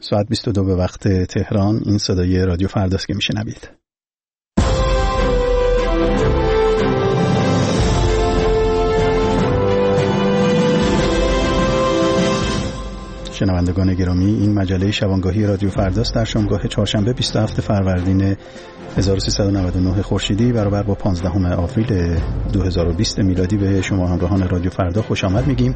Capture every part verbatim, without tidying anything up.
ساعت بیست و دو به وقت تهران. این صدای رادیو فرداست که میشنوید. شنوندگان گرامی، این مجله شبانگاهی رادیو فرداست در شامگاه چهارشنبه بیست و هفتم فروردین هزار و سیصد و نود و نه خورشیدی برابر با پانزدهم آوریل دو هزار و بیست میلادی به شما همراهان رادیو فردا خوش آمد میگیم.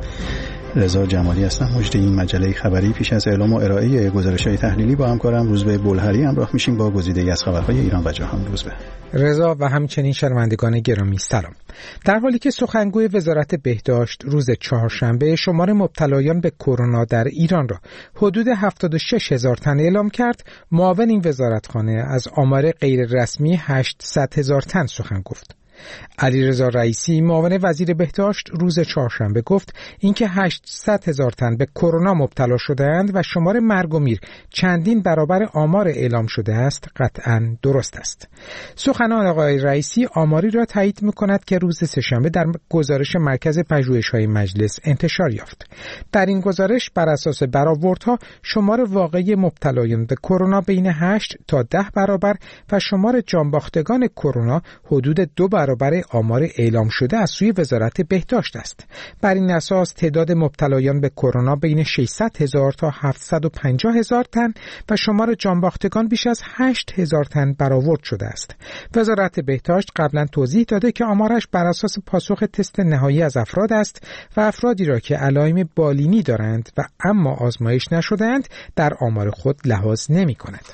رضا جمالی هستم. مجری این مجله خبری. پیش از اعلام و ارائه گزارش‌های تحلیلی با همکارم روزبه بلهری همراه میشیم با گزیده‌ای از خبرهای ایران و جهان. روزبه. رضا و همچنین شنوندگان گرامی سلام. در حالی که سخنگوی وزارت بهداشت روز چهارشنبه شمار مبتلایان به کرونا در ایران را حدود هفتاد و شش هزار تن اعلام کرد، معاون این وزارتخانه از آمار غیر رسمی هشتصد هزار تن سخن گفت. علیرضا رئیسی معاون وزیر بهداشت روز چهارشنبه گفت اینکه هشتصد هزار تن به کرونا مبتلا شده‌اند و شمار مرگ و میر چندین برابر آمار اعلام شده است قطعاً درست است. سخنان آقای رئیسی آماری را تایید می‌کند که روز سه‌شنبه در گزارش مرکز پژوهش‌های مجلس انتشار یافت. در این گزارش بر اساس برآوردها شمار واقعی مبتلایان به کرونا بین هشت تا ده برابر و شمار جانباختگان کرونا حدود دو برابر برای آمار اعلام شده از سوی وزارت بهداشت است. بر این اساس تعداد مبتلایان به کرونا بین ششصد هزار تا هفتصد و پنجاه هزار تن و شمار جانباختگان بیش از هشت هزار تن برآورد شده است. وزارت بهداشت قبلا توضیح داده که آمارش بر اساس پاسخ تست نهایی از افراد است و افرادی را که علائم بالینی دارند و اما آزمایش نشده‌اند در آمار خود لحاظ نمی‌کند.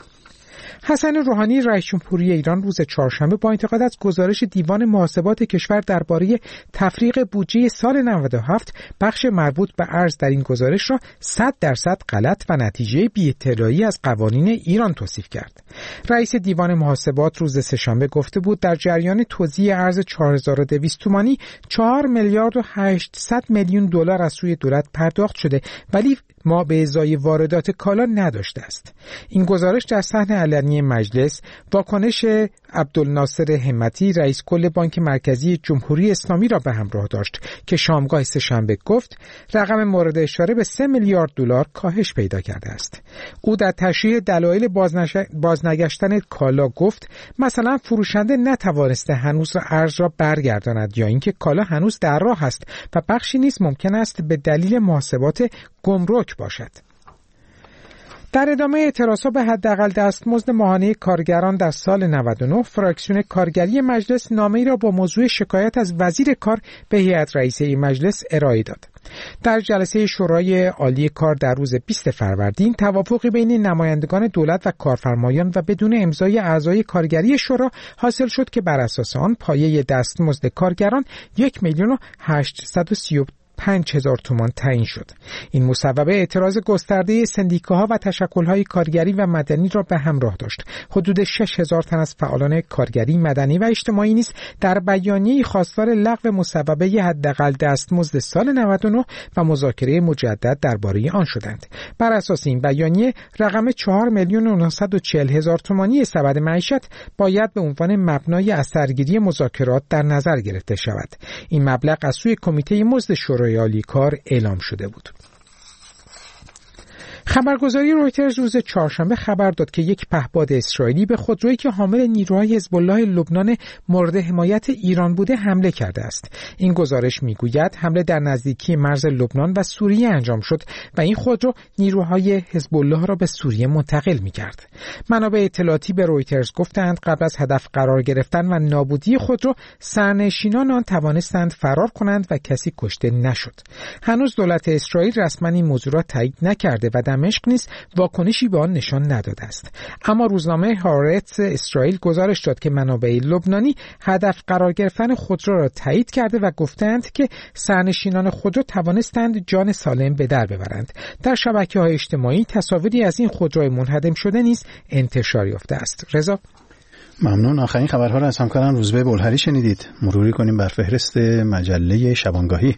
حسن روحانی رئیس جمهوری ایران روز چهارشنبه با انتقاد از گزارش دیوان محاسبات کشور درباره تفریغ بودجه سال نود و هفت بخش مربوط به ارز در این گزارش را صد درصد غلط و نتیجه بی‌اطلاعی از قوانین ایران توصیف کرد. رئیس دیوان محاسبات روز سه‌شنبه گفته بود در جریان توزیع ارز چهار هزار و دویست تومانی چهار میلیارد و هشتصد میلیون دلار از سوی دولت پرداخت شده ولی ما به ازای واردات کالا نداشته است. این گزارش در صحن علنی مجلس واکنش عبدالناصر همتی رئیس کل بانک مرکزی جمهوری اسلامی را به همراه داشت که شامگاه سه‌شنبه گفت رقم مورد اشاره به سه میلیارد دلار کاهش پیدا کرده است. او در تشریح دلایل بازنش... بازنگشتن کالا گفت مثلا فروشنده نتوانسته هنوز ارز را برگرداند یا اینکه کالا هنوز در راه است و بخشی نیز ممکن است به دلیل محاسبات گمرک باشد. در ادامه اعتراضها به حداقل دستمزد ماهانه کارگران در سال نود و نه، فراکسیون کارگری مجلس نامه‌ای را با موضوع شکایت از وزیر کار به هیئت رئیسه مجلس ارائه داد. در جلسه شورای عالی کار در روز بیست فروردین توافقی بین نمایندگان دولت و کارفرمایان و بدون امضای اعضای کارگری شورا حاصل شد که بر اساس آن پایه دستمزد کارگران یک میلیون و هشتصد و سی و پنج هزار تومان تعیین شد. این مصوبه اعتراض گسترده سندیکاها و تشکل‌های کارگری و مدنی را به همراه داشت. حدود شش هزار تن از فعالان کارگری، مدنی و اجتماعی نیز در بیانیه‌ای خواستار لغو مصوبه حداقل دستمزد سال نود و نه و مذاکره مجدد درباره آن شدند. بر اساس این بیانیه رقم چهار میلیون و نهصد و چهل هزار تومانی سبد معیشت باید به عنوان مبنای اثرگیری مذاکرات در نظر گرفته شود. این مبلغ از سوی کمیته مزد شورای عالی کار اعلام شده بود. خبرگزاری رویترز روز چهارشنبه خبر داد که یک پهپاد اسرائیلی به خودرویی که حامل نیروهای حزب الله لبنان مورد حمایت ایران بوده حمله کرده است. این گزارش میگوید حمله در نزدیکی مرز لبنان و سوریه انجام شد و این خودرو نیروهای حزب الله را به سوریه منتقل می‌کرد. منابع اطلاعاتی به رویترز گفتند قبل از هدف قرار گرفتن و نابودی خودرو سرنشینان آن توانستند فرار کنند و کسی کشته نشد. هنوز دولت اسرائیل رسما این موضوع را تایید نکرده و دمشق نیز واکنشی به آن نشان نداده است. اما روزنامه هارتز اسرائیل گزارش داد که منابع لبنانی هدف قرار گرفتن خودرو را تایید کرده و گفتند که سرنشینان خودرو توانستند جان سالم به در ببرند. در شبکه‌های اجتماعی تصاویری از این خودروی منهدم شده نیز انتشار یافته است. رضا، ممنون. آخرین خبرها را از همکارم روزبه بلهری شنیدید. مروری کنیم بر فهرست مجله شبانگاهی.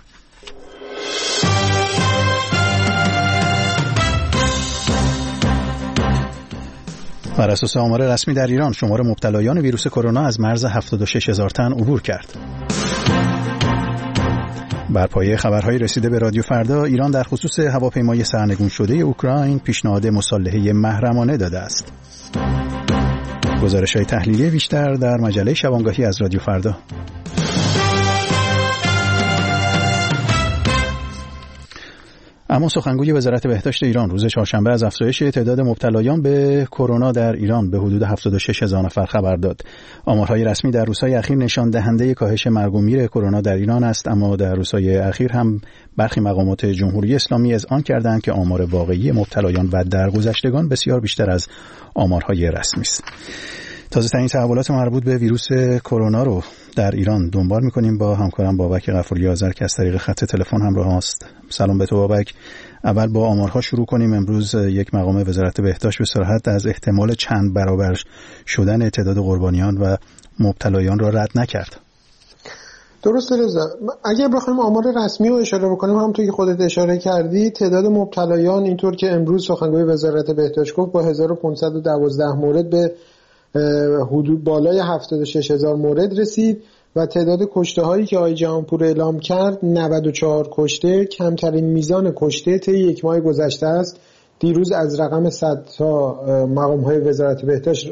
بر اساس آمار رسمی در ایران شمار مبتلایان ویروس کرونا از مرز هفتاد و شش هزار تن عبور کرد. بر پایه خبرهای رسیده به رادیو فردا، ایران در خصوص هواپیمای سرنگون شده اوکراین پیشنهاد مصالحه محرمانه داده است. گزارش‌های تحلیلی بیشتر در مجله شبانگاهی از رادیو فردا. اما سخنگوی وزارت بهداشت ایران روز چهارشنبه از افزایش تعداد مبتلایان به کرونا در ایران به حدود هفتاد و شش هزار نفر خبر داد. آمارهای رسمی در روزهای اخیر نشان دهنده کاهش مرگ و میر کرونا در ایران است، اما در روزهای اخیر هم برخی مقامات جمهوری اسلامی اذعان کردند که آمار واقعی مبتلایان و درگذشتگان بسیار بیشتر از آمارهای رسمی است. تازه ترین تحولات مربوط به ویروس کرونا رو در ایران دنبال می‌کنیم با همکارم بابک غفوری آذر که از طریق خط تلفن همراه است. سلام به تو بابک. اول با آمارها شروع کنیم. امروز یک مقام وزارت بهداشت به صراحت از احتمال چند برابر شدن تعداد قربانیان و مبتلایان را رد نکرد. درسته رضا. اگر بخوایم آمار رسمی رو اشاره بکنیم، همونطور که خودت اشاره کردی، تعداد مبتلایان اینطور که امروز سخنگوی وزارت بهداشت گفت با هزار و پانصد و دوازده مورد به حدود بالای هفتاد و شش هزار مورد رسید و تعداد کشته هایی که آقای جهانپور اعلام کرد نود و چهار کشته، کمترین میزان کشته طی یک ماه گذشته است. دیروز از رقم صد تا مقام های وزارت بهداشت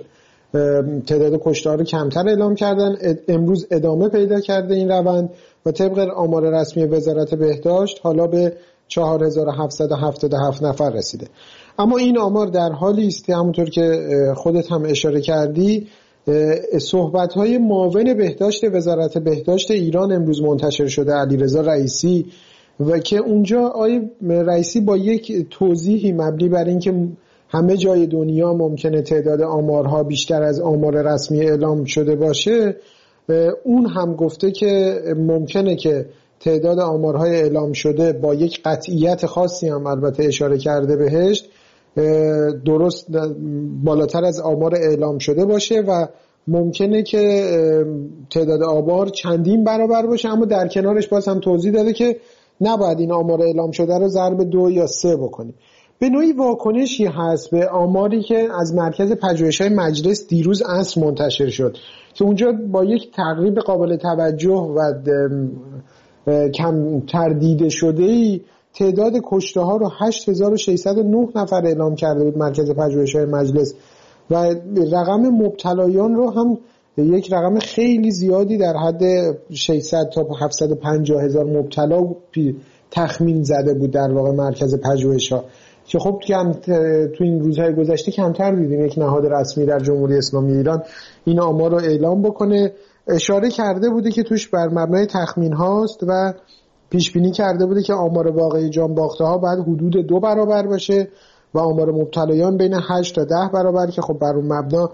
تعداد کشته ها رو کمتر اعلام کردن. امروز ادامه پیدا کرده این روند و طبق آمار رسمی وزارت بهداشت حالا به چهار هزار و هفتصد و هفتاد و هفت نفر رسیده. اما این آمار در حالی است که همونطور که خودت هم اشاره کردی، صحبت‌های معاون بهداشت وزارت بهداشت ایران امروز منتشر شده، علیرضا رئیسی، و که اونجا آقای رئیسی با یک توضیحی مبنی بر اینکه همه جای دنیا ممکنه تعداد آمارها بیشتر از آمار رسمی اعلام شده باشه، اون هم گفته که ممکنه که تعداد آمارهای اعلام شده با یک قطعیت خاصی هم البته اشاره کرده بهش درست بالاتر از آمار اعلام شده باشه و ممکنه که تعداد آمار چندین برابر باشه، اما در کنارش باز هم توضیح داده که نباید این آمار اعلام شده رو ضرب دو یا سه بکنیم. به نوعی واکنشی هست به آماری که از مرکز پژوهش‌های مجلس دیروز عصر منتشر شد که اونجا با یک تقریب قابل توجه و کم تردید شده‌ای تعداد کشته ها رو هشت هزار و ششصد و نه نفر اعلام کرده بود مرکز پژوهش‌های مجلس و رقم مبتلایان رو هم یک رقم خیلی زیادی در حد ششصد تا هفتصد و پنجاه هزار مبتلا تخمین زده بود در واقع مرکز پژوهش‌ها، که خب کم تو این روزهای گذشته کمتر دیدیم یک نهاد رسمی در جمهوری اسلامی ایران این آمار رو اعلام بکنه. اشاره کرده بوده که توش بر مبنای تخمین هاست و پیش بینی کرده بوده که آمار واقعی جان باخته ها باید حدود دو برابر باشه و آمار مبتلایان بین هشت تا ده برابر، که خب بر اون مبنا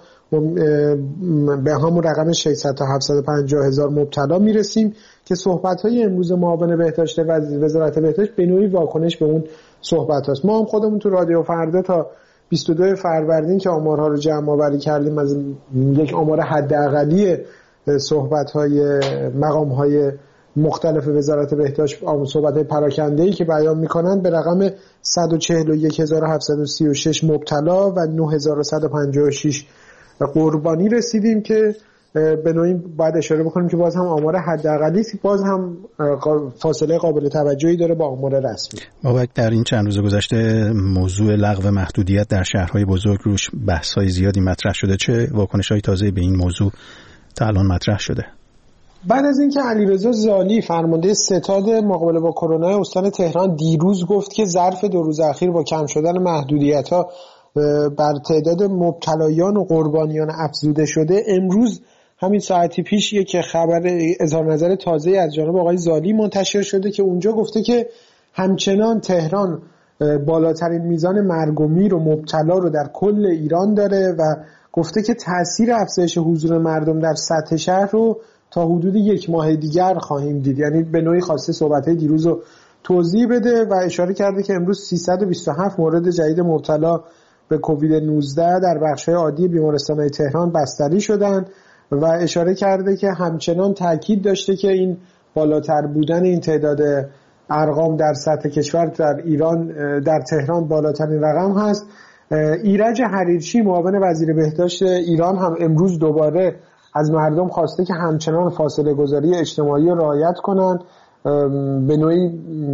به همون رقم ششصد تا هفتصد و پنجاه هزار مبتلا میرسیم که صحبت های امروز معاون بهداشت و وزارت بهداشت به نوعی واکنش به اون صحبت هاست. ما هم خودمون تو رادیو فردا تا بیست و دو فروردین که آمارها رو جمع آوری کردیم از یک آمار حداقلی صحبت های مقام های مختلف وزارت بهداشت، صحبت‌های پراکنده‌ای که بیان می‌کنند، به رقم صد و چهل و یک هزار و هفتصد و سی و شش مبتلا و نه هزار و صد و پنجاه و شش قربانی رسیدیم که به نوعی باید اشاره بکنیم که باز هم آمار حداقلی است، باز هم فاصله قابل توجهی داره با آمار رسمی. بابک، در این چند روز گذشته موضوع لغو محدودیت در شهرهای بزرگ روش بحث‌های زیادی مطرح شده. چه واکنش‌های تازه‌ای به این موضوع تا الان مطرح شده؟ بعد از اینکه علیرضا زالی فرمانده ستاد مقابله با کرونا استان تهران دیروز گفت که ظرف دو روز اخیر با کم شدن محدودیت‌ها بر تعداد مبتلایان و قربانیان افزوده شده، امروز همین ساعتی پیش یک خبر اظهار نظر تازه از جانب آقای زالی منتشر شده که اونجا گفته که همچنان تهران بالاترین میزان مرگ و میر و مبتلا رو در کل ایران داره و گفته که تأثیر افزایش حضور مردم در سطح شهر رو تا حدود یک ماه دیگر خواهیم دید. یعنی به نوعی خواسته صحبت‌های دیروز رو توضیح بده و اشاره کرده که امروز سیصد و بیست و هفت مورد جدید مبتلا به کووید نوزده در بخش‌های عادی بیمارستان‌های تهران بستری شدند و اشاره کرده که همچنان تاکید داشته که این بالاتر بودن این تعداد ارقام در سطح کشور در ایران در تهران بالاترین رقم هست. ایرج حریرچی معاون وزیر بهداشت ایران هم امروز دوباره از مردم خواسته که همچنان فاصله گذاری اجتماعی رو رعایت کنند به نوعی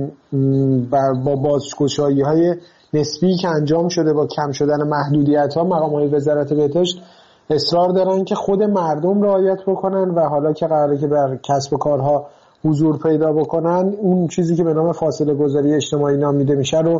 با بازگشایی های نسبی که انجام شده با کم شدن محدودیت ها مقام های وزارت بهداشت اصرار دارن که خود مردم رعایت بکنن و حالا که قراره که بر کسب و کارها حضور پیدا بکنن اون چیزی که به نام فاصله گذاری اجتماعی نامیده میشه رو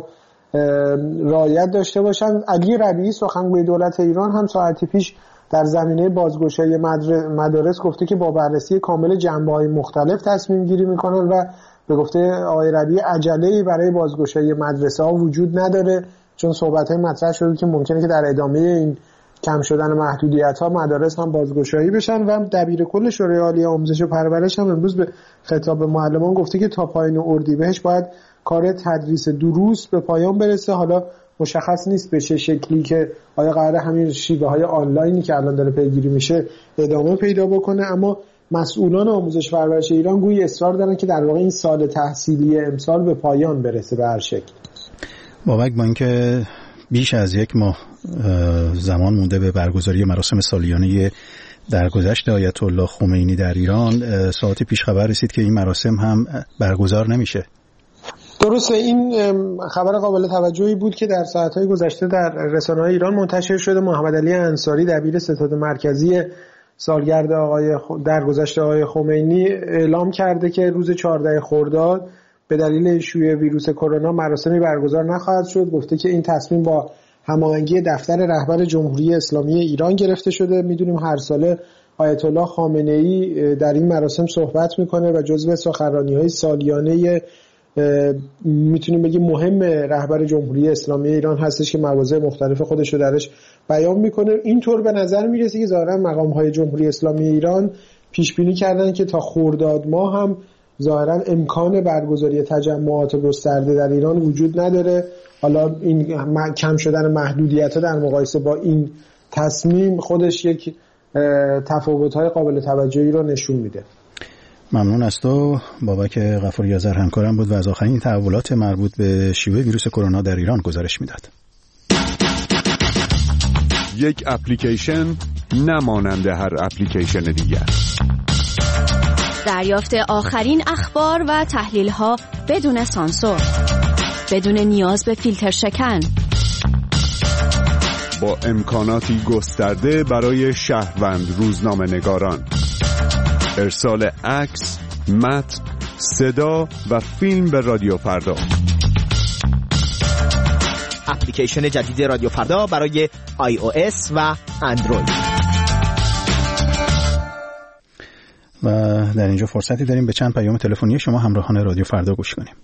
رعایت داشته باشن. علی ربیعی سخنگوی دولت ایران هم ساعتی پیش در زمینه بازگشایی مدارس گفته که با بررسی کامل جنبه‌های مختلف تصمیم گیری میکنن و به گفته آقای ربیعی عجله‌ای برای بازگشایی مدرسه ها وجود نداره، چون صحبت‌های مطرح شده که ممکنه که در ادامه این کم شدن محدودیت‌ها مدارس هم بازگشایی بشن. و دبیر کل شورای عالی آموزش و پرورش هم امروز به خطاب معلمان گفته که تا پایان اردیبهشت باید کار تدریس دروس به پایان برسه. حالا مشخص نیست به چه شکلی که آیا قراره همین شیوه های آنلاینی که الان داره پیگیری میشه ادامه پیدا بکنه، اما مسئولان آموزش و پرورش ایران گویی اصرار دارن که در واقع این سال تحصیلی امسال به پایان برسه به هر شکل. بابک، با اینکه بیش از یک ماه زمان مونده به برگزاری مراسم سالیانه درگذشت آیت الله خمینی در ایران، ساعت پیش خبر رسید که این مراسم هم برگزار نمیشه. درسته، این خبر قابل توجهی بود که در ساعت‌های گذشته در رسانه‌های ایران منتشر شده. محمد علی انصاری دبیر ستاد مرکزی سالگرد آقای درگذشت آقای خمینی اعلام کرده که روز چهاردهم خرداد به دلیل شیوع ویروس کرونا مراسمی برگزار نخواهد شد. گفته که این تصمیم با هماهنگی دفتر رهبر جمهوری اسلامی ایران گرفته شده. میدونیم هر ساله آیت الله خامنه‌ای در این مراسم صحبت میکنه و جزو سخنرانی‌های سالیانه میتونیم بگیم مهم رهبر جمهوری اسلامی ایران هستش که مواضع مختلف خودش رو درش بیان میکنه. اینطور به نظر میرسه که ظاهرا مقام‌های جمهوری اسلامی ایران پیش بینی کردن که تا خرداد ماه هم ظاهرا امکان برگزاری تجمعات گسترده در ایران وجود نداره. حالا این کم شدن محدودیت‌ها در مقایسه با این تصمیم خودش یک تفاوت‌های قابل توجهی رو نشون میده. ممنون از تو. بابک غفوری آذر همکارم بود و از آخرین تحولات مربوط به شیوع ویروس کرونا در ایران گزارش میداد. یک اپلیکیشن نمانند هر اپلیکیشن دیگر. دریافت آخرین اخبار و تحلیل‌ها بدون سانسور، بدون نیاز به فیلتر شکن، با امکاناتی گسترده برای شهروند روزنامه‌نگاران، ارسال عکس، متن، صدا و فیلم به رادیو فردا. اپلیکیشن جدید رادیو فردا برای آی او اس و اندروید. و در اینجا فرصتی داریم به چند پیام تلفنی شما همراهان رادیو فردا گوش کنیم.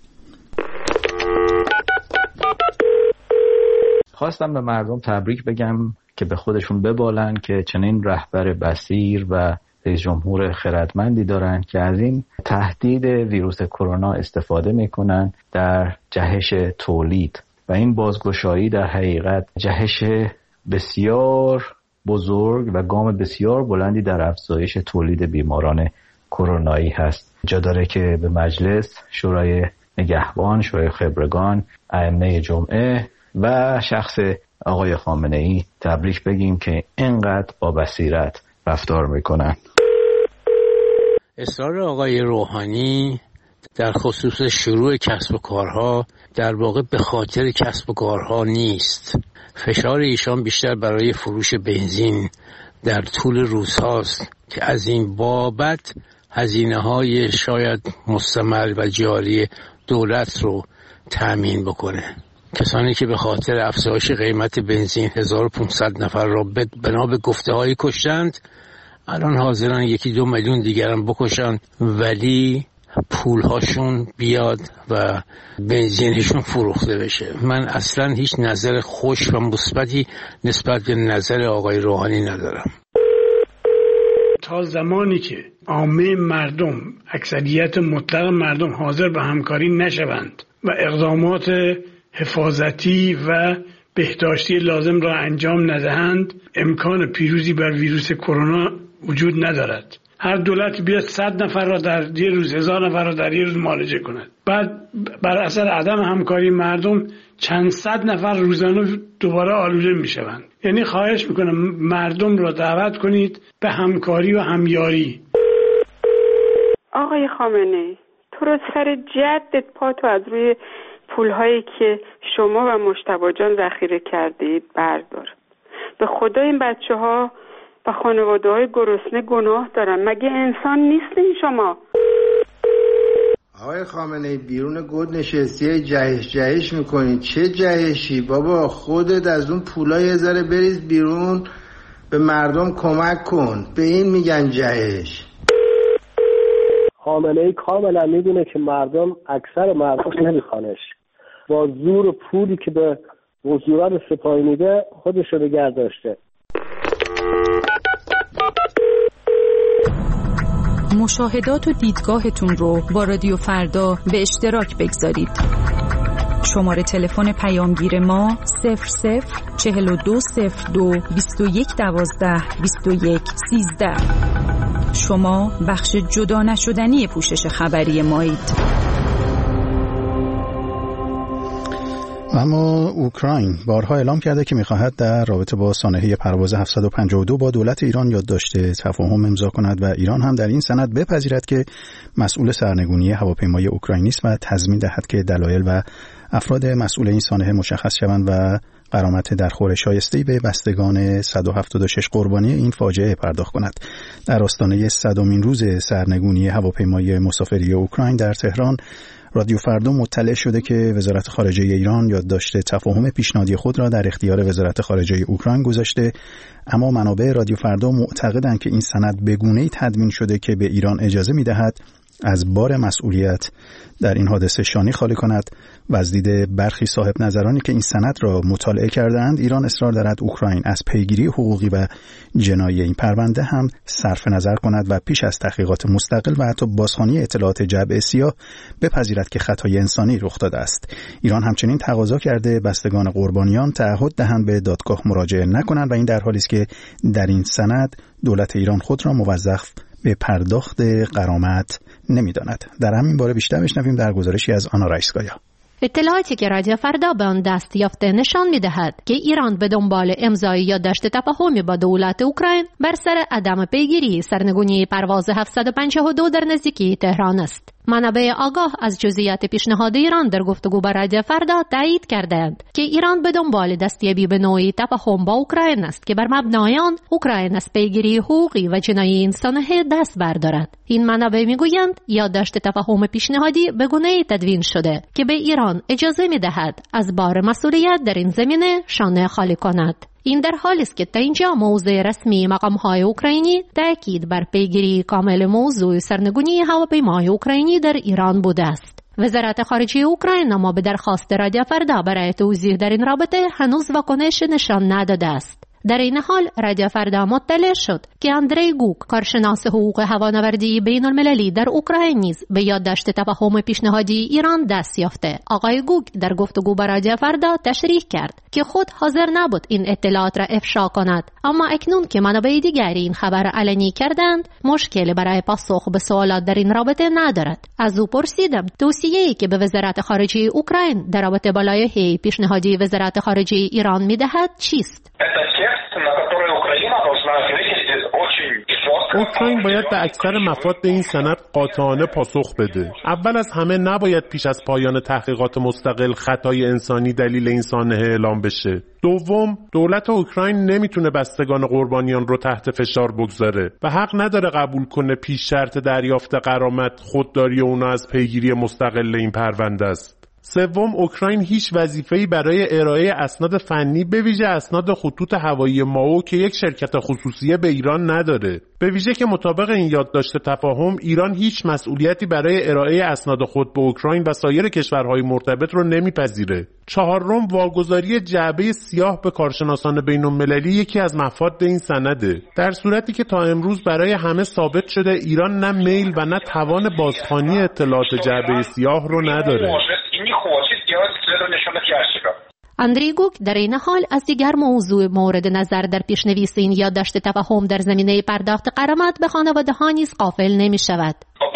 خواستم به مردم تبریک بگم که به خودشون ببالن که چنین رهبر بصیر و رئیس جمهور خردمندی دارن که از این تهدید ویروس کرونا استفاده میکنن در جهش تولید و این بازگشایی در حقیقت جهش بسیار بزرگ و گام بسیار بلندی در افزایش تولید بیماران کرونایی هست. جا داره که به مجلس، شورای نگهبان، شورای خبرگان، ائمه جمعه و شخص آقای خامنه‌ای تبریک بگیم که اینقدر با بصیرت رفتار میکنن. اصرار آقای روحانی در خصوص شروع کسب و کارها در واقع به خاطر کسب و کارها نیست. فشار ایشان بیشتر برای فروش بنزین در طول روزهاست که از این بابت هزینه‌های شاید مستمر و جاری دولت رو تأمین بکنه. کسانی که به خاطر افزایش قیمت بنزین هزار و پانصد نفر را بنا به گفته‌هایی کشتند، الان حاضرن یکی دو میلیون دیگران بکشن ولی پولهاشون بیاد و بنزینشون فروخته بشه. من اصلا هیچ نظر خوش و مثبتی نسبت به نظر آقای روحانی ندارم. تا زمانی که عامه مردم، اکثریت مطلق مردم حاضر به همکاری نشوند و اقدامات حفاظتی و بهداشتی لازم را انجام ندهند، امکان پیروزی بر ویروس کرونا وجود ندارد. هر دولت بیاد صد نفر را در یه روز، هزار نفر را در یه روز معالجه کند، بعد بر اثر عدم همکاری مردم چند صد نفر روزانه دوباره آلوده می شوند. یعنی خواهش میکنم مردم را دعوت کنید به همکاری و همیاری. آقای خامنه‌ای، تو تو رو سر جدت پاتو از روی پولهایی که شما و مجتبی جان ذخیره کردید بردار. به خدا این بچه ها و خانواده های گرسنه گناه دارن. مگه انسان نیستین شما؟ آقای خامنه‌ای بیرون گود نشستی جهش جهش میکنی. چه جهشی بابا؟ خودت از اون پولای یه ذره بریز بیرون، به مردم کمک کن. به این میگن جهش. خامنه‌ای کاملا میدونه که مردم، اکثر مردم نمیخوانش. با زور پولی که به وزران سپاهی میده خودش رو نگه داشته. مشاهدات و دیدگاهتون رو با رادیو فردا به اشتراک بگذارید. شماره تلفن پیامگیر ما صفر صفر چهل و دو صفر دو بیست و یک دوازده بیست و یک سیزده. شما بخش جدا نشدنی پوشش خبری مایید. اما اوکراین بارها اعلام کرده که می‌خواهد در رابطه با سانحه پرواز هفتصد و پنجاه و دو با دولت ایران یادداشت تفاهم امضا کند و ایران هم در این سند بپذیرد که مسئول سرنگونی هواپیمای اوکراینی است و تضمین دهد که دلایل و افراد مسئول این سانحه مشخص شوند و غرامت درخور شایسته‌ای به بستگان صد و هفتاد و شش قربانی این فاجعه پرداخت کند. در آستانه صدمین روز سرنگونی هواپیمای مسافری اوکراین در تهران، رادیو فردا مطلع شده که وزارت خارجه ایران یادداشت تفاهم پیشنهادی خود را در اختیار وزارت خارجه اوکراین گذاشته، اما منابع رادیو فردا معتقدند که این سند به گونه‌ای تدوین شده که به ایران اجازه می‌دهد از بار مسئولیت در این حادثه شانه خالی کند و از دید برخی صاحب نظرانی که این سند را مطالعه کردند، ایران اصرار دارد اوکراین از پیگیری حقوقی و جنایی این پرونده هم صرف نظر کند و پیش از تحقیقات مستقل و حتی بازخوانی اطلاعات جعبه سیاه بپذیرد که خطای انسانی رخ داده است. ایران همچنین تقاضا کرده بستگان قربانیان تعهد دهند به دادگاه مراجعه نکنند و این در حالی است که در این سند دولت ایران خود را موظف به پرداخت غرامت نمی‌داند. در همین باره بیشتر بشنویم در گزارشی از آنا رئیسگایا. اطلاعاتی که رادیو فردا به آن دست یافته نشان می‌دهد که ایران به دنبال امضای یادداشت تفاهمی با دولت اوکراین بر سر عدم پیگیری سرنگونی پرواز هفتصد و پنجاه و دو در نزدیکی تهران است. منابع آگاه از جزئیات پیشنهاد ایران در گفتگو با رادیو فردا تایید کردند که ایران به دنبال دستیابی به نوعی تفاهم با اوکراین است که بر مبنای آن اوکراین از پیگیری حقوقی و جنایی این سانحه دست بردارد. این منابع میگویند یادداشت تفاهم پیشنهادی به گونه‌ای تدوین شده که به ایران اجازه میدهد از بار مسئولیت در این زمینه شانه خالی کند. این در حالی است که تا اینجا موضع رسمی مقام‌های اوکراینی تاکید بر پیگیری کامل موضوع سرنگونی هواپیمای اوکراینی در ایران بوده است. وزارت خارجه اوکراین اما به درخواست رادیو فردا برای توضیح در این رابطه هنوز واکنش نشان نداده است. در این حال رادیو فردا مطلع شد که اندری گوک، کارشناس حقوق هوانوردی بین المللی در اوکراین نیز به یادداشت تفاهم پیشنهادی ایران دست یافته. آقای گوک در گفتگو با رادیو فردا تشریح کرد که خود حاضر نبود این اطلاعات را افشا کند، اما اکنون که منابع دیگری این خبر علنی کردند مشکل برای پاسخ به سوالات در این رابطه ندارد. از او پرسیدم توصیه‌ای که به وزارت خارجه اوکراین در رابطه با لایحه پیشنهادی وزارت خارجه ایران میدهد چیست؟ اوکراین باید به اکثر مفاد این سند قاطعانه پاسخ بده. اول از همه نباید پیش از پایان تحقیقات مستقل خطای انسانی دلیل این سانحه اعلام بشه. دوم، دولت اوکراین نمیتونه بستگان قربانیان رو تحت فشار بگذاره و حق نداره قبول کنه پیش شرط دریافت غرامت خودداری اونا از پیگیری مستقل این پرونده است. سوم، اوکراین هیچ وظیفه‌ای برای ارائه اسناد فنی به ویژه اسناد خطوط هوایی مائو که یک شرکت خصوصیه به ایران نداره. به ویژه که مطابق این یادداشت تفاهم ایران هیچ مسئولیتی برای ارائه اسناد خود به اوکراین و سایر کشورهای مرتبط رو نمیپذیره. چهارم، واگذاری جعبه سیاه به کارشناسان بین‌المللی یکی از مفاد این سنده. در صورتی که تا امروز برای همه ثابت شده ایران نه میل و نه توان بازخوانی اطلاعات جعبه سیاه رو نداره. اندری گوک در این حال از دیگر موضوع مورد نظر در پیشنویس این یادداشت تفاهم در زمینه پرداخت غرامت به خانواده ها نیز غافل نمی شود.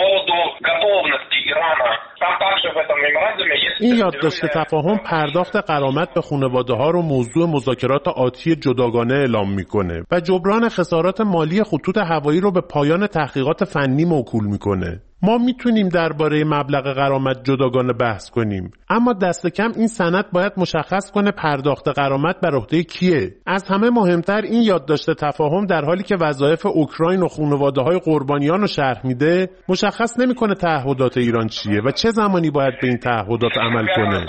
این یادداشت تفاهم پرداخت غرامت به خانواده ها رو موضوع مذاکرات آتی جداگانه اعلام میکنه و جبران خسارات مالی خطوط هوایی رو به پایان تحقیقات فنی موکول میکنه. ما میتونیم درباره مبلغ غرامت جداگانه بحث کنیم، اما دست کم این سند باید مشخص کنه پرداخت غرامت بر عهده کیه. از همه مهمتر این یادداشت تفاهم در حالی که وظایف اوکراین و خانواده‌های قربانیان رو شرح میده، مشخص نمیکنه تعهدات ایران چیه و چه زمانی باید به این تعهدات عمل کنه.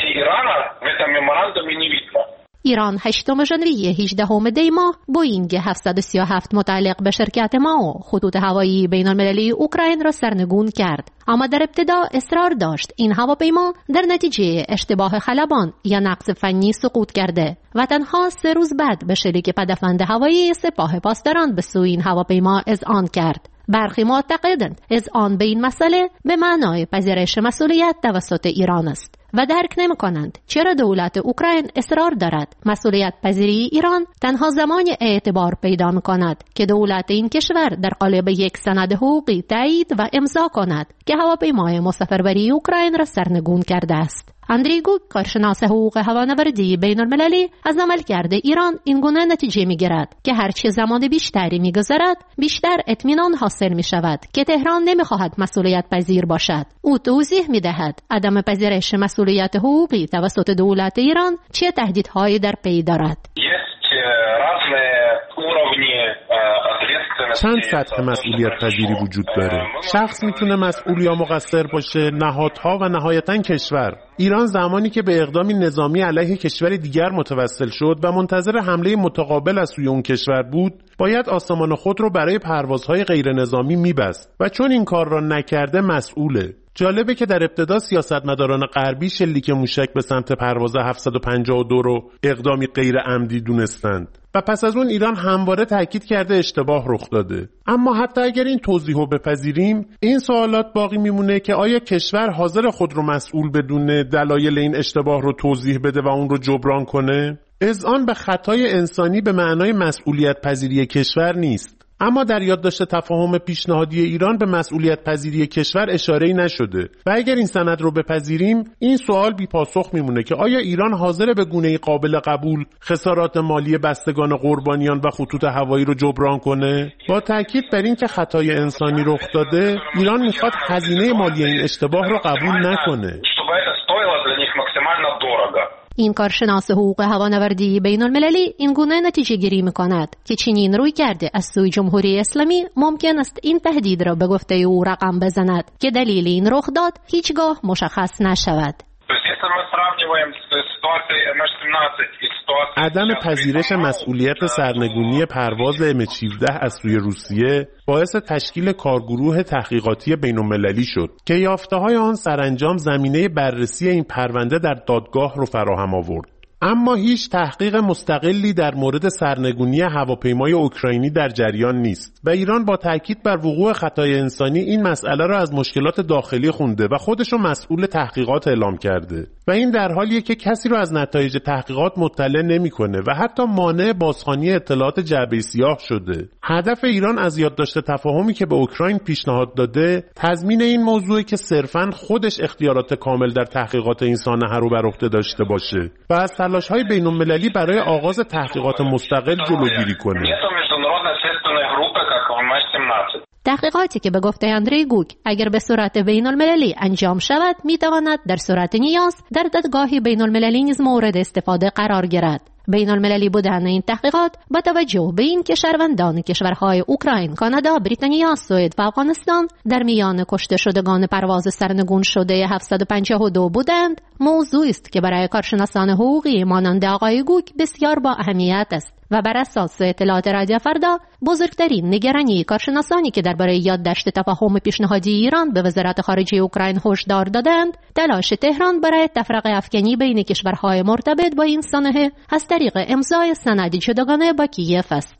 ایران هشتم ژانویه هجدهم دی ماه بوئینگ هفتصد و سی و هفت متعلق به شرکت ما و خطوط هوایی بین المللی اوکراین را سرنگون کرد، اما در ابتدا اصرار داشت این هواپیما در نتیجه اشتباه خلبان یا نقص فنی سقوط کرده و تنها سه روز بعد به شلیک پدافند هوایی سپاه پاسداران به سوی این هواپیما اذعان کرد. برخی معتقدند اذعان به این مسئله به معنای پذیرش مسئولیت توسط ایران است و درک نمی‌کنند چرا دولت اوکراین اصرار دارد مسئولیت پذیری ایران تنها زمانی اعتبار پیدا می‌کند که دولت این کشور در قالب یک سند حقوقی تایید و امضا کند که هواپیمای مسافربری اوکراین را سرنگون کرده است. اندری گوک، کارشناس حقوق هوانوردی بین المللی، از عملکرد ایران این گونه نتیجه می‌گیرد که هرچه زمان بیشتری می‌گذرد بیشتر اطمینان حاصل می‌شود که تهران نمی‌خواهد مسئولیت پذیر باشد. او توضیح می‌دهد عدم پذیرش مسئولیت حقوقی توسط دولت ایران چه تهدیدهایی در پی دارد. چند سطح مسئولیت پذیری وجود داره. شخص میتونه مسئول یا مقصر باشه، نهادها و نهایتاً کشور. ایران زمانی که به اقدامی نظامی علیه کشور دیگر متوسل شد و منتظر حمله متقابل از سوی اون کشور بود، باید آسمان خود رو برای پروازهای غیر نظامی میبست و چون این کار را نکرده مسئوله. جالبه که در ابتدا سیاستمداران غربی شلیک موشک به سمت پرواز هفتصد و پنجاه و دو رو اقدامی غیر عمدی دونستند و پس از اون ایران همواره تاکید کرده اشتباه رخ داده. اما حتی اگر این توضیحو بپذیریم، این سوالات باقی میمونه که آیا کشور حاضر خود رو مسئول بدونه، دلایل این اشتباه رو توضیح بده و اون رو جبران کنه؟ اذعان به خطای انسانی به معنای مسئولیت پذیری کشور نیست. اما در یادداشت تفاهم پیشنهادی ایران به مسئولیت پذیری کشور اشاره‌ای نشده و اگر این سند رو بپذیریم این سوال بی پاسخ میمونه که آیا ایران حاضر به گونه‌ای قابل قبول خسارات مالی بستگان قربانیان و خطوط هوایی رو جبران کنه؟ با تاکید بر این که خطای انسانی رخ داده، ایران میخواد هزینه مالی این اشتباه رو قبول نکنه. این کارشناس حقوق هوانوردی بین المللی این گونه نتیجه گیری میکند که چنین روی کرده از سوی جمهوری اسلامی ممکن است این تهدید را به گفته او رقم بزند که دلیل این رخ داد هیچگاه مشخص نشود. عدم پذیرش مسئولیت سرنگونی پرواز ام هفده از سوی روسیه باعث تشکیل کارگروه تحقیقاتی بین‌المللی شد که یافته‌های آن سرانجام زمینه بررسی این پرونده در دادگاه رو فراهم آورد. اما هیچ تحقیق مستقلی در مورد سرنگونی هواپیمای اوکراینی در جریان نیست و ایران با تاکید بر وقوع خطای انسانی این مسئله را از مشکلات داخلی خونده و خودش رو مسئول تحقیقات اعلام کرده و این در حالیه که کسی رو از نتایج تحقیقات مطلع نمی‌کنه و حتی مانع بازخوانی اطلاعات جعبه سیاه شده. هدف ایران از یادداشت تفاهمی که به اوکراین پیشنهاد داده تضمین این موضوع که صرفاً خودش اختیارات کامل در تحقیقات این سانحه رو بر عهده داشته باشه و از تلاش‌های بین‌المللی برای آغاز تحقیقات مستقل جلوگیری کنه. تحقیقاتی که به گفته اندری گوک اگر به صورت بین المللی انجام شود می تواند در صورت نیاز در دادگاه بین المللی نیز مورد استفاده قرار گیرد. بین المللی بودن این تحقیقات با توجه به این که شهروندان کشورهای اوکراین، کانادا، بریتانیا، سوئد و افغانستان در میان کشته شدگان پرواز سرنگون شده هفتصد و پنجاه و دو بودند، موضوعی است که برای کارشناسان حقوقی مانند آقای گوک بسیار با اهمیت است و بر اساس اطلاعات رادیو فردا بزرگترین نگرانی کارشناسانی که درباره یادداشت تفاهم پیشنهادی ایران به وزارت خارجه اوکراین هشدار دادند، تلاش تهران برای تفرقه افکنی بین کشورهای مرتبط با این سانحه از طریق امضای سند جداگانه با کیف است.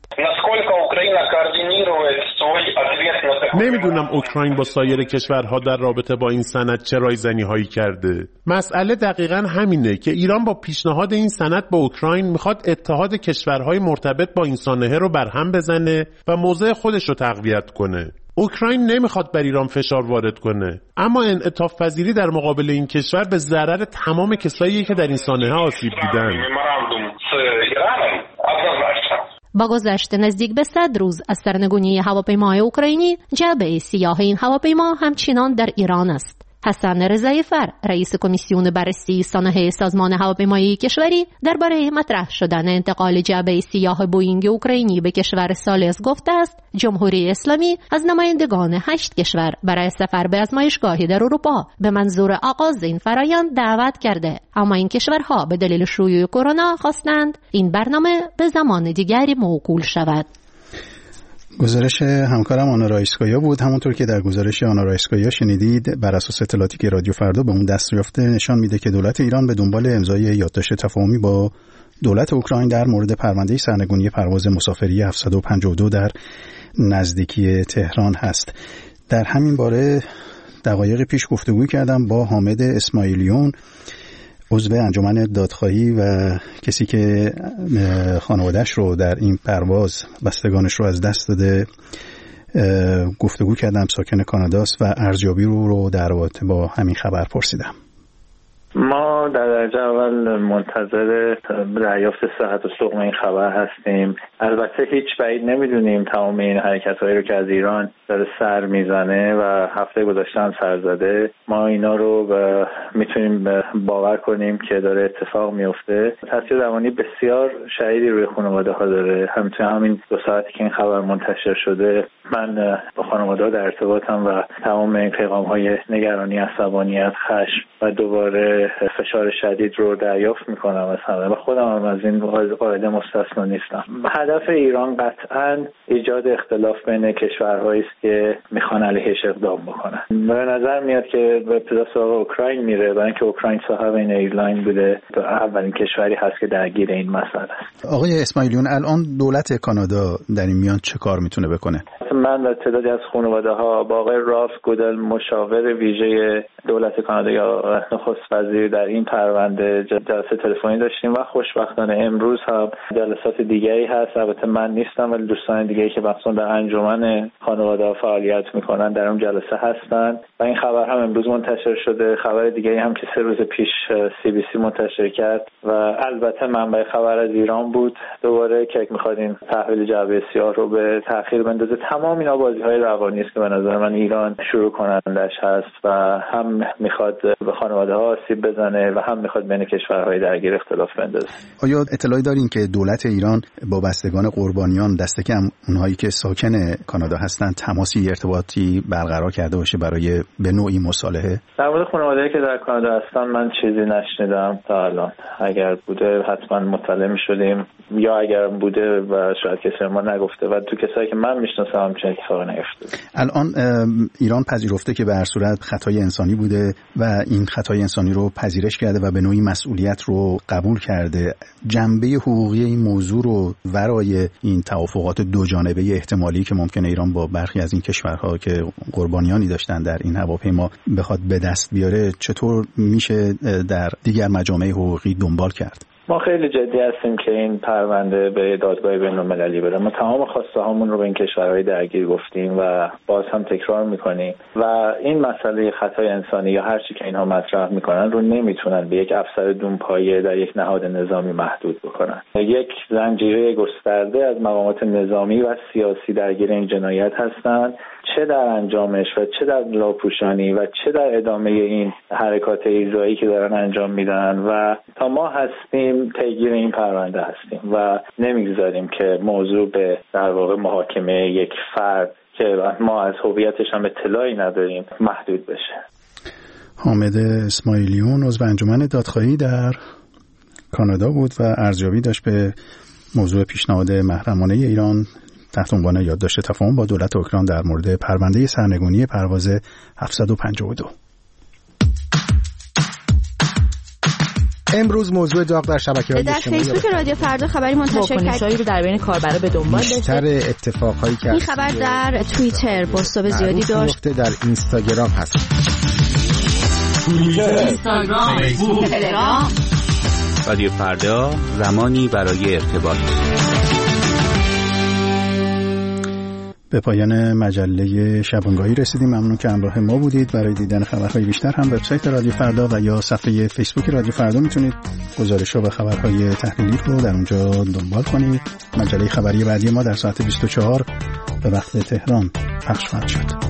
نمیدونم اوکراین با سایر کشورها در رابطه با این سند چه رایزنی هایی کرده. مسئله دقیقاً همینه که ایران با پیشنهاد این سند با اوکراین میخواد اتحاد کشورهای مرتبط با این سانحه رو برهم بزنه و موضع خودش رو تقویت کنه. اوکراین نمیخواد بر ایران فشار وارد کنه، اما انعطاف پذیری در مقابل این کشور به ضرر تمام کسایی که در این سانحه آسیب دیدن. با گذشت نزدیک به صد روز از سرنگونی هواپیمای اوکراینی، جعبه سیاه این هواپیما همچنان در ایران است. حسن رضایی فر، رئیس کمیسیون بررسی سانحه سازمان هواپیمایی کشوری، درباره مطرح شدن انتقال جعبه سیاه بوئینگ اوکراینی به کشور ثالث گفته است جمهوری اسلامی از نمایندگان هشت کشور برای سفر به آزمایشگاهی در اروپا به منظور آغاز این فرآیند دعوت کرده، اما این کشورها به دلیل شیوع کرونا خواستند این برنامه به زمان دیگری موکول شود. گزارش همکارم آنا رایسکایا بود. همونطور که در گزارش آنا رایسکایا شنیدید، بر اساس اطلاعاتی که رادیو فردا به اون دست یافته نشان میده که دولت ایران به دنبال امضای یادداشت تفاهمی با دولت اوکراین در مورد پرونده سرنگونی پرواز مسافری هفتصد و پنجاه و دو در نزدیکی تهران هست. در همین باره دقایق پیش گفتگو کردم با حامد اسماعیلیون، عضو انجمن دادخواهی و کسی که خانواده‌اش رو در این پرواز بستگانش رو از دست داده. گفتگو کردم، ساکن کاناداست و ارزیابی رو رو در رابطه با همین خبر پرسیدم. ما در درجه اول منتظر دریافت صحت و سقم این خبر هستیم. البته هیچ بعید نمیدونیم تمام این حرکت‌هایی رو که از ایران داره سر میزنه و هفته گذشته هم سر زده، ما اینا رو میتونیم باور کنیم که داره اتفاق میفته. تاثیر روانی بسیار شدیدی روی خانواده ها داره. همینطور همین دو ساعتی که این خبر منتشر شده من با خانواده ها در ارتباطم و تمام این پیغام های نگرانی، عصبانیت، خشم و دوباره فشار شدید رو دریافت میکنم از همه و خودم هم از این قاعده مستثنا نیستم. هدف ایران قطعاً ایجاد اختلاف بین کشورهایی است که میخوان علیهش اقدام بکنن. به نظر میاد که به ابتدا سراغ اوکراین میره، برای اینکه اوکراین صاحب این ایرلاین بوده، اولین کشوری هست که درگیر این مسئله است. آقای اسماعیلیون، الان دولت کانادا در این میان چه کار میتونه بکنه؟ من و تعدادی از خانواده ها با آقای رالف گودل، مشاور ویژه دولت کانادا یا نخست وزیر، در این پرونده جلسه تلفنی داشتیم و خوشبختانه امروز هم جلسات دیگری هست. البته من نیستم ولی دوستان دیگه‌ای که مثلا در انجمن خانواده ها فعالیت میکنن در اون جلسه هستن و این خبر هم امروز منتشر شده. خبر دیگری هم که سه روز پیش سی بی سی منتشر کرد و البته منبع خبر از ایران بود دوباره که می‌خوادین تحویل جعبه سیاه رو به تأخیر بندازه. تمام اینا بازی‌های روانی است که به نظر من ایران شروع کنندش هست و هم میخواد به خانواده ها آسیب بزنه و هم میخواد بین کشورهای درگیر اختلاف بندازه. آیا اطلاعی دارین که دولت ایران با بستگان قربانیان، دسته کم اونهایی که ساکن کانادا هستن، تماسی ارتباطی برقرار کرده باشه برای به نوعی مصالحه؟ در مورد خانواده‌ای که در کانادا هستن من چیزی نشنیدم تا الان. اگر بوده حتما مطلع می‌شدیم یا اگر بوده و شاید کسی ما نگفته و تو کسایی که من میشناسم هم چنین اتفاقی نیفتاده. الان ایران پذیرفته که به هر صورت خطای انسانی بوده و این خطای انسانی رو پذیرش کرده و به نوعی مسئولیت رو قبول کرده. جنبه حقوقی این موضوع رو ورای این توافقات دو جانبه احتمالی که ممکنه ایران با برخی از این کشورها که قربانیانی داشتن در این هواپیما بخواد به دست بیاره، چطور میشه در دیگر مجامع حقوقی دنبال کرد؟ ما خیلی جدی هستیم که این پرونده به دادگاه بین‌المللی بره. ما تمام خواسته هامون رو به این کشورهای درگیر گفتیم و باز هم تکرار میکنیم و این مسئله خطای انسانی یا هر چی که اینها مطرح میکنن رو نمیتونن به یک افسر دونپایه در یک نهاد نظامی محدود بکنن. یک زنجیره گسترده از مقامات نظامی و سیاسی درگیر این جنایت هستند، چه در انجامش و چه در لاپوشانی و چه در ادامه این حرکات ایذایی که دارن انجام میدن و تا ما هستیم پیگیر این پرونده هستیم و نمیگذاریم که موضوع به در واقع محاکمه یک فرد که ما از هویتش هم اطلاعی نداریم محدود بشه. حامد اسماعیلیون عضو انجمن دادخواهی در کانادا بود و ارزیابی داشت به موضوع پیشنهاد محرمانه ایران تحت عنوان یادداشت تفاهم با دولت اوکراین در مورد پرونده سرنگونی پرواز هفتصد و پنجاه و دو. امروز موضوع داغ در شبکه‌های اجتماعی در فیسبوک رادیو فردا خبری منتشر کرد. واکنش‌هایی رو در بین کاربرا به دنبال داشت. بیشتر اتفاقهایی که این خبر در توییتر بازتاب زیادی داشت. در اینستاگرام هست. توییتر، اینستاگرام، فیسبوک، تلگرام. رادیو فردا، زمانی برای ارتباط. به پایان مجله شبانگاهی رسیدیم. ممنون که همراه ما بودید. برای دیدن خبرهای بیشتر هم وبسایت رادیو فردا و یا صفحه فیسبوک رادیو فردا میتونید گزارش‌ها و خبرهای تحلیلی رو در اونجا دنبال کنید. مجله خبری بعدی ما در ساعت بیست و چهار به وقت تهران پخش خواهد شد.